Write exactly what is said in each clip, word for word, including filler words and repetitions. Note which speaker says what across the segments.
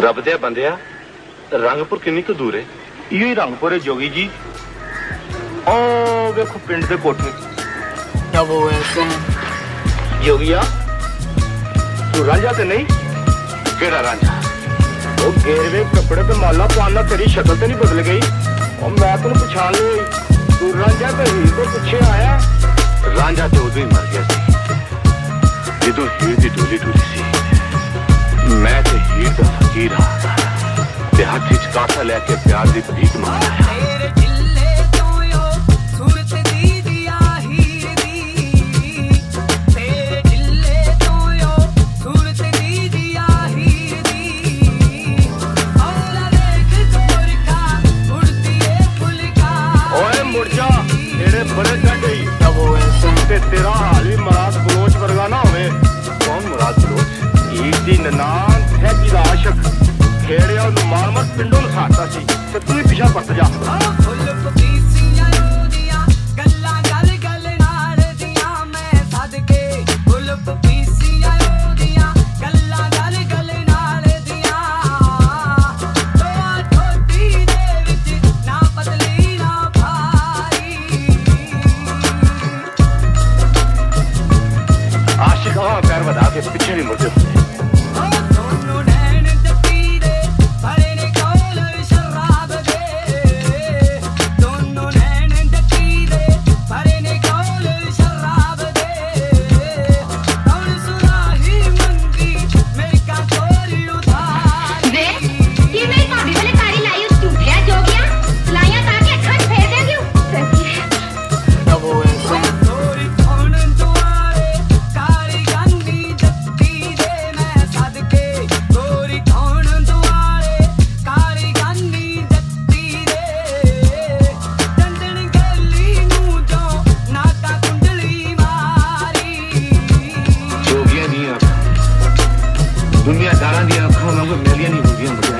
Speaker 1: रब दे बंदिया रंगपुर किन्नी क दूर है?
Speaker 2: इहो ही रंगपुर है जोगी जी। ओ देखो पिंड दे कोठे।
Speaker 3: क्या वो ऐसे
Speaker 2: जोगिया तू रांझा ते नहीं?
Speaker 1: केड़ा रांझा?
Speaker 2: वो गेरवे कपड़े पे माला पाना तेरी शक्ल ते नहीं बदल गई? और मैं तेन पछाण ली। तू रांझा ते हीर तो पिछे आया?
Speaker 1: रांझा तो उदों ही मर गया सी जदों हीर दी डोली टुरी सी। मैं ते हीर दा फकीर हाँ ते हथ च कासा लैके प्यार दी भीख मंगदा है।
Speaker 2: बड़े चढ़ तेरा हाल भी मुराद बलोच वर्गा ना होवे। कौन मुराद बलोच? ईद दी ननान फैकी दा आशिक खेड़िया उन्हें मार मार पिंडों नसाता सी ते तू ही पिछा परत जा। पैर बधा के पीछे नहीं मुड़ते होते। दुनियादारां दी अखां वांगू मेलियां नहीं होंदियां बजाए।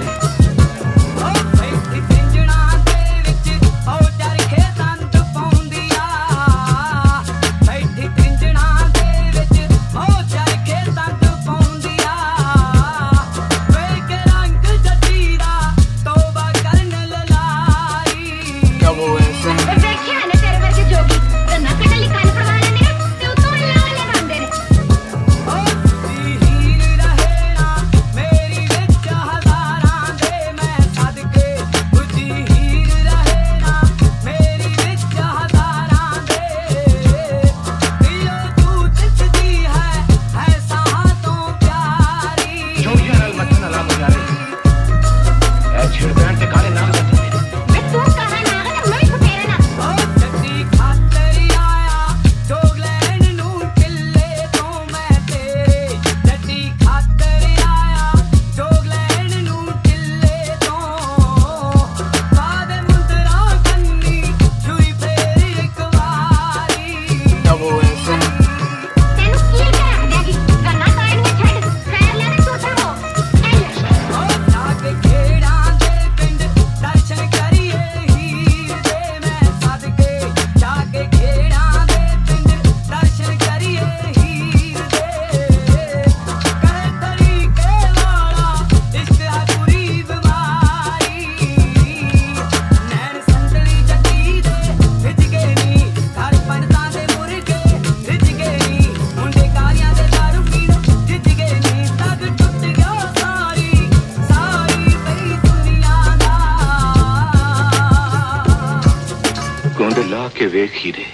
Speaker 2: ला के वेख हीरे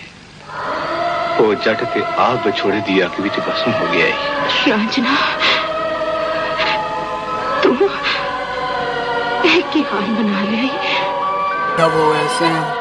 Speaker 2: ओ जट ते आग बछोड़े दी अग विच भस्म हो गया है।
Speaker 3: रांझना तू एक ही हाल बना ले।
Speaker 4: क्या वो ऐसे हैं?